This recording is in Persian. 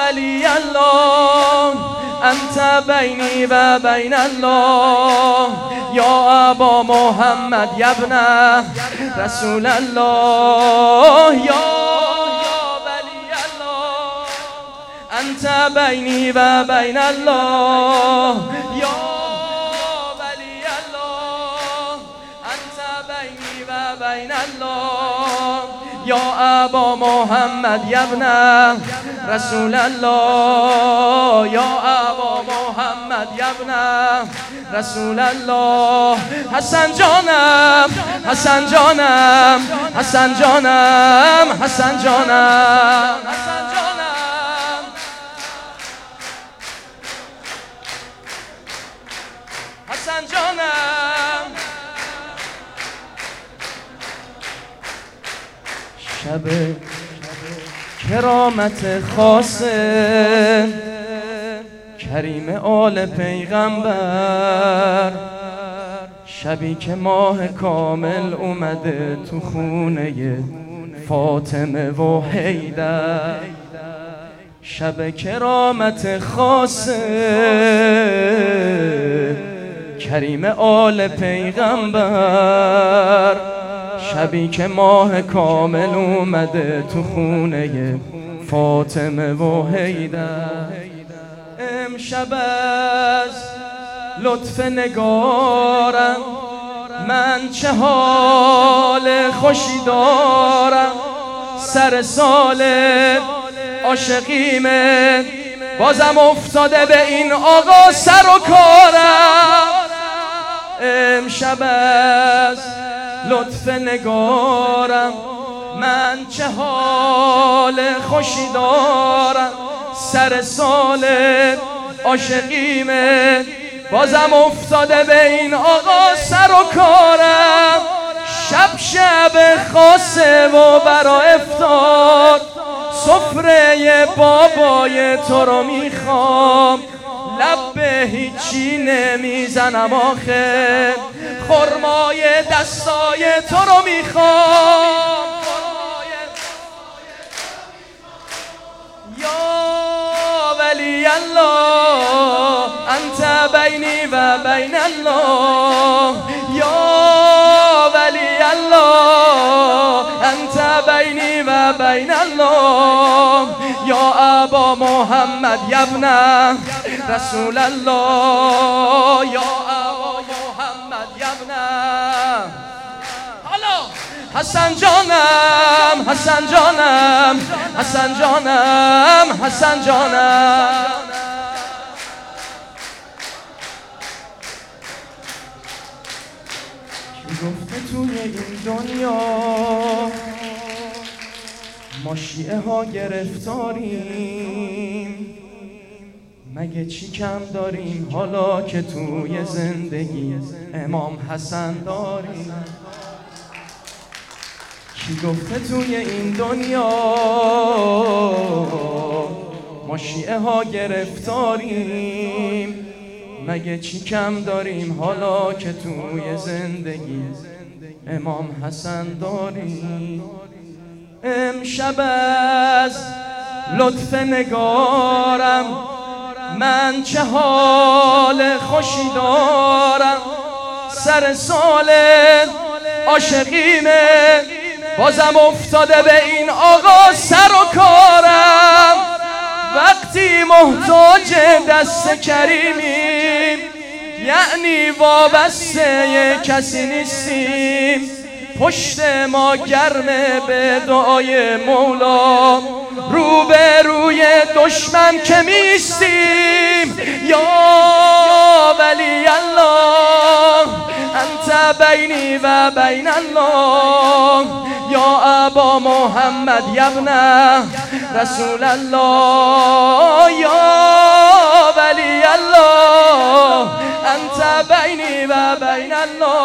ولی الله انت بینی و بین الله یا ابا محمد یا ابن رسول الله یا ولی الله انت بینی و بین الله یا ولی الله انت بینی و بین الله یا ابا محمد یا ابن رسول الله یا ابا محمد یا ابن رسول الله حسن جانم حسن جانم حسن جانم حسن جانم حسن جانم حسن جانم شب کرامت خاص کریم آل پیغمبر شبی که ماه کامل اومده تو خونه فاطمه و حیدر شب کرامت خاص کریم آل پیغمبر شبی که ماه کامل اومده تو خونه فاطمه و حیدر امشب از لطف نگارم من چه حال خوشی دارم سر سال عاشقیمه بازم افتاده به این آقا سر و کارم امشب از لطف نگارم من چه حال خوشی دارم سر سال عاشقیمه بازم افتاده به این آقا سر و کارم شب شب خاصه و برا افطار سفره بابای تو رو میخوام لب به هیچی نمیزنم آخه خرمای دستای تو رو میخوام یا ولی الله انت بینی و بین الله یا ولی الله انت بینی و بین الله یا ابا محمد یا ابن رسول الله یا ابا محمد یا ابن حسن جانم حسن جانم حسن جانم حسن جانم کی گفته توی این دنیا ما شیعه ها گرفتاریم مگه چی کم داریم حالا که توی زندگی امام حسن داریم کی گفته توی این دنیا ما شیعه ها گرفتاریم مگه چی کم داریم حالا که توی زندگی امام حسن داریم امشب از لطف نگارم من چه حال خوشی دارم سر سال عاشقیمه بازم افتاده به این آقا سر و کارم وقتی محتاج دست کریمیم یعنی وابسته کسی نیستیم پشت ما گرمه به دعای مولا رو به روی دشمن که میستیم یا ولی الله انت بینی و بین الله یا ابا محمد یا ابن رسول الله یا ولی الله انت بینی و بین الله